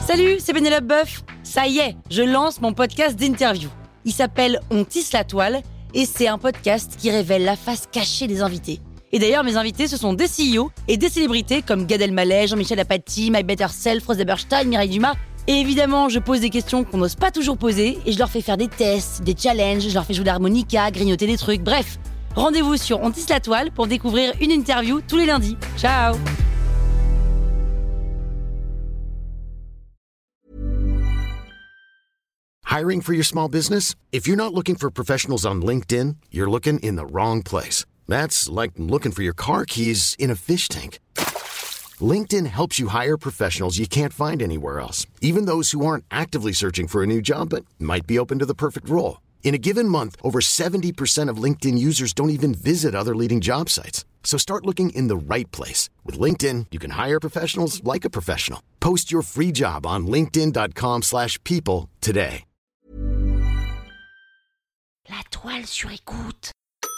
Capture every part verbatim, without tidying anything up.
Salut, c'est Pénélope Boeuf. Ça y est, je lance mon podcast d'interview. Il s'appelle On tisse la toile et c'est un podcast qui révèle la face cachée des invités. Et d'ailleurs, mes invités, ce sont des C E O et des célébrités comme Gad Elmaleh, Jean-Michel Apathy, My Better Self, Rose Eberstein, Mireille Dumas. Et évidemment, je pose des questions qu'on n'ose pas toujours poser et je leur fais faire des tests, des challenges, je leur fais jouer l'harmonica, grignoter des trucs, bref. Rendez-vous sur On tisse la toile pour découvrir une interview tous les lundis. Ciao! Hiring for your small business? If you're not looking for professionals on LinkedIn, you're looking in the wrong place. That's like looking for your car keys in a fish tank. LinkedIn helps you hire professionals you can't find anywhere else, even those who aren't actively searching for a new job but might be open to the perfect role. In a given month, over seventy percent of LinkedIn users don't even visit other leading job sites. So start looking in the right place. With LinkedIn, you can hire professionals like a professional. Post your free job on linkedin.com slash people today. La toile sur écoute.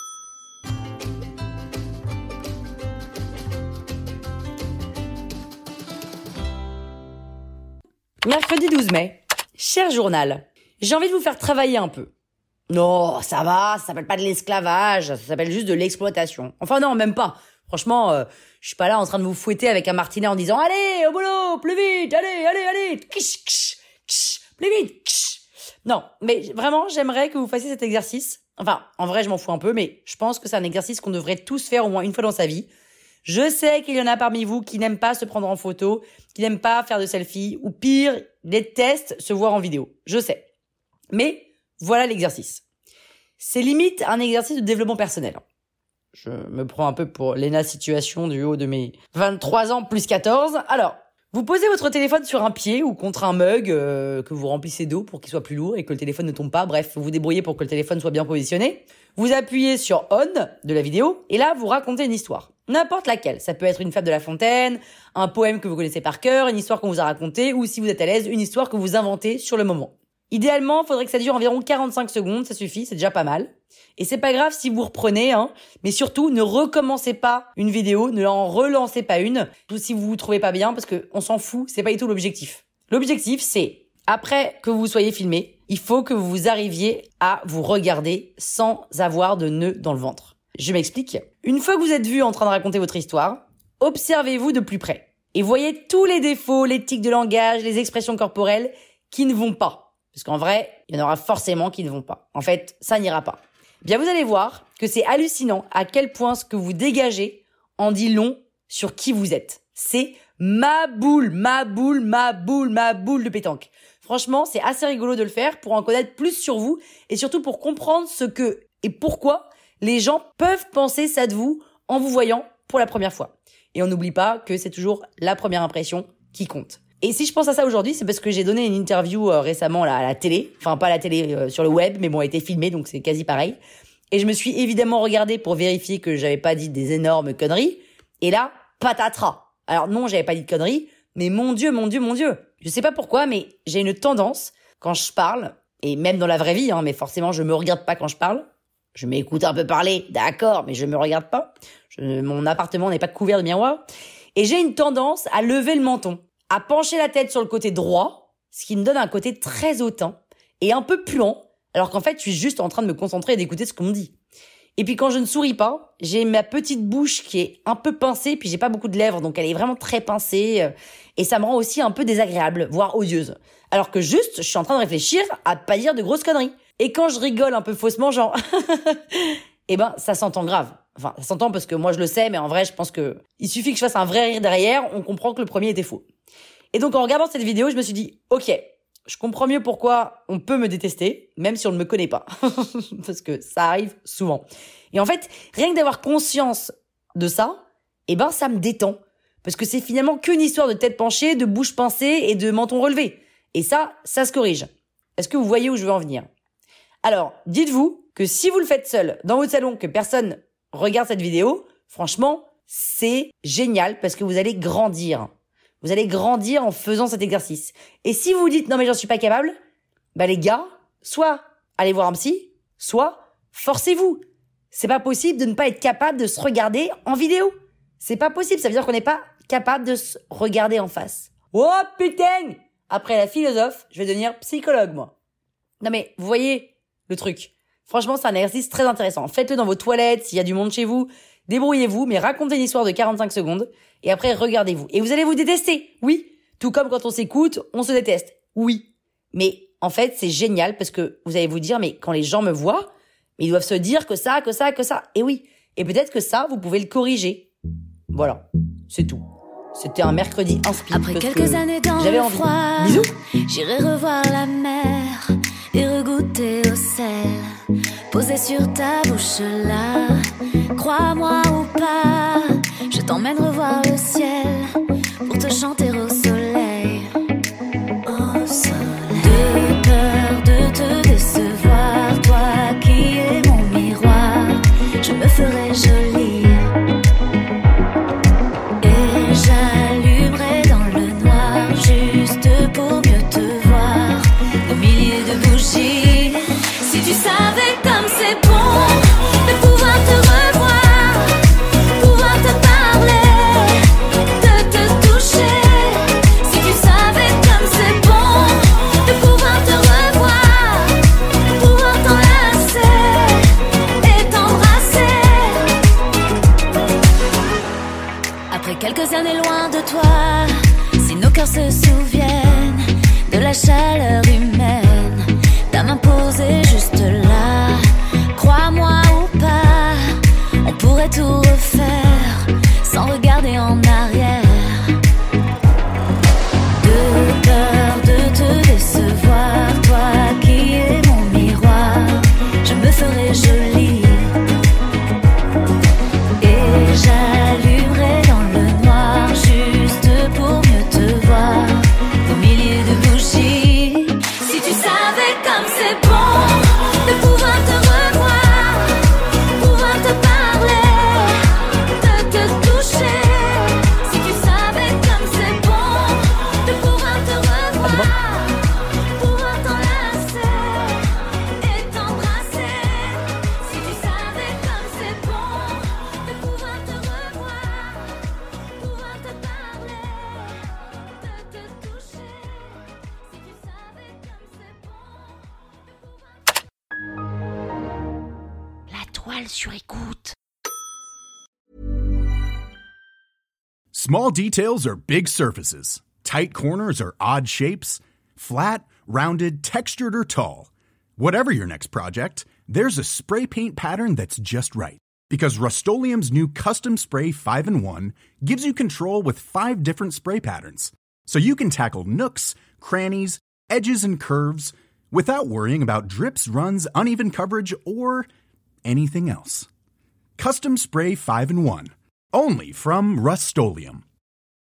Mercredi douze mai. Cher journal, j'ai envie de vous faire travailler un peu. Non, ça va, ça s'appelle pas de l'esclavage, ça s'appelle juste de l'exploitation. Enfin non, même pas. Franchement, euh, je suis pas là en train de vous fouetter avec un martinet en disant « Allez, au boulot, plus vite, allez, allez, allez, ksh, ksh, ksh, plus vite, ksh ». Non, mais vraiment, j'aimerais que vous fassiez cet exercice. Enfin, en vrai, je m'en fous un peu, mais je pense que c'est un exercice qu'on devrait tous faire au moins une fois dans sa vie. Je sais qu'il y en a parmi vous qui n'aiment pas se prendre en photo, qui n'aiment pas faire de selfies, ou pire, détestent se voir en vidéo. Je sais. Mais voilà l'exercice. C'est limite un exercice de développement personnel. Je me prends un peu pour Léna Situation du haut de mes vingt-trois ans plus quatorze. Alors, vous posez votre téléphone sur un pied ou contre un mug euh, que vous remplissez d'eau pour qu'il soit plus lourd et que le téléphone ne tombe pas. Bref, vous vous débrouillez pour que le téléphone soit bien positionné. Vous appuyez sur On de la vidéo et là, vous racontez une histoire. N'importe laquelle. Ça peut être une fable de La Fontaine, un poème que vous connaissez par cœur, une histoire qu'on vous a racontée ou si vous êtes à l'aise, une histoire que vous inventez sur le moment. Idéalement, il faudrait que ça dure environ quarante-cinq secondes, ça suffit, c'est déjà pas mal. Et c'est pas grave si vous reprenez, hein, mais surtout, ne recommencez pas une vidéo, ne en relancez pas une, ou si vous vous trouvez pas bien, parce que on s'en fout, c'est pas du tout l'objectif. L'objectif, c'est, après que vous soyez filmé, il faut que vous arriviez à vous regarder sans avoir de nœud dans le ventre. Je m'explique. Une fois que vous êtes vu en train de raconter votre histoire, observez-vous de plus près. Et voyez tous les défauts, les tics de langage, les expressions corporelles qui ne vont pas. Parce qu'en vrai, il y en aura forcément qui ne vont pas. En fait, ça n'ira pas. Bien, vous allez voir que c'est hallucinant à quel point ce que vous dégagez en dit long sur qui vous êtes. C'est ma boule, ma boule, ma boule, ma boule de pétanque. Franchement, c'est assez rigolo de le faire pour en connaître plus sur vous et surtout pour comprendre ce que et pourquoi les gens peuvent penser ça de vous en vous voyant pour la première fois. Et on n'oublie pas que c'est toujours la première impression qui compte. Et si je pense à ça aujourd'hui, c'est parce que j'ai donné une interview euh, récemment là, à la télé. Enfin, pas à la télé, euh, sur le web, mais bon, elle a été filmée, donc c'est quasi pareil. Et je me suis évidemment regardée pour vérifier que j'avais pas dit des énormes conneries. Et là, patatras. Alors non, j'avais pas dit de conneries, mais mon Dieu, mon Dieu, mon Dieu. Je sais pas pourquoi, mais j'ai une tendance, quand je parle, et même dans la vraie vie, hein, mais forcément, je me regarde pas quand je parle. Je m'écoute un peu parler, d'accord, mais je me regarde pas. Je, mon appartement n'est pas couvert de miroirs. Et j'ai une tendance à lever le menton, à pencher la tête sur le côté droit, ce qui me donne un côté très hautain et un peu puant, alors qu'en fait, je suis juste en train de me concentrer et d'écouter ce qu'on me dit. Et puis quand je ne souris pas, j'ai ma petite bouche qui est un peu pincée, puis j'ai pas beaucoup de lèvres, donc elle est vraiment très pincée, et ça me rend aussi un peu désagréable, voire odieuse. Alors que juste, je suis en train de réfléchir à pas dire de grosses conneries. Et quand je rigole un peu faussement, genre, eh ben, ça s'entend grave. Enfin, ça s'entend parce que moi je le sais, mais en vrai, je pense que il suffit que je fasse un vrai rire derrière, on comprend que le premier était faux. Et donc, en regardant cette vidéo, je me suis dit, ok, je comprends mieux pourquoi on peut me détester, même si on ne me connaît pas. Parce que ça arrive souvent. Et en fait, rien que d'avoir conscience de ça, eh ben, ça me détend. Parce que c'est finalement qu'une histoire de tête penchée, de bouche pincée et de menton relevé. Et ça, ça se corrige. Est-ce que vous voyez où je veux en venir? Alors, dites-vous que si vous le faites seul, dans votre salon, que personne regarde cette vidéo, franchement, c'est génial parce que vous allez grandir. Vous allez grandir en faisant cet exercice. Et si vous vous dites « non mais j'en suis pas capable », bah les gars, soit allez voir un psy, soit forcez-vous. C'est pas possible de ne pas être capable de se regarder en vidéo. C'est pas possible, ça veut dire qu'on n'est pas capable de se regarder en face. Oh putain! après la philosophe, je vais devenir psychologue, moi. Non mais, vous voyez le truc. Franchement, c'est un exercice très intéressant. Faites-le dans vos toilettes, s'il y a du monde chez vous. Débrouillez-vous, mais racontez une histoire de quarante-cinq secondes. Et après, regardez-vous. Et vous allez vous détester, oui. Tout comme quand on s'écoute, on se déteste, oui. Mais en fait, c'est génial parce que vous allez vous dire, mais quand les gens me voient, ils doivent se dire que ça, que ça, que ça. Et oui. Et peut-être que ça, vous pouvez le corriger. Voilà, c'est tout. C'était un mercredi inspiré. Après quelques années dans j'avais le envie. froid, Bisous. J'irai revoir la mer et regoûter au sel, posé sur ta bouche là. Crois-moi ou pas, je t'emmène revoir le ciel pour te chanter au soleil. Au soleil. De peur de te décevoir, toi qui es mon miroir, je me ferai jolie. Et j'allumerai dans le noir juste pour mieux te voir au milieu de bougies. Si tu savais comme c'est bon de pouvoir te revoir, pouvoir te parler, de te toucher. Si tu savais comme c'est bon de pouvoir te revoir, pouvoir t'enlacer et t'embrasser. Après quelques années loin de toi, si nos cœurs se souviennent de la chaleur humaine, ta main posée juste là, crois-moi ou pas, on pourrait tout refaire sans regarder en arrière. De peur de te décevoir, toi qui es mon miroir, je me ferai jolie. Et j'allumerai dans le noir juste pour mieux te voir au milieu de bougies. Si tu savais comme c'est bon de pouvoir te revoir, pouvoir te parler, de te toucher. Si tu savais comme c'est bon de pouvoir te revoir, pouvoir t'enlacer et t'embrasser. Si tu savais comme c'est bon de pouvoir te revoir, pouvoir te parler, de te toucher. Si tu savais comme c'est bon de pouvoir... La toile sur écoute. Small details are big surfaces. Tight corners are odd shapes. Flat, rounded, textured, or tall. Whatever your next project, there's a spray paint pattern that's just right. Because Rust-Oleum's new Custom Spray five in one gives you control with five different spray patterns. So you can tackle nooks, crannies, edges, and curves without worrying about drips, runs, uneven coverage, or anything else. Custom Spray five in one. Only from Rust-Oleum.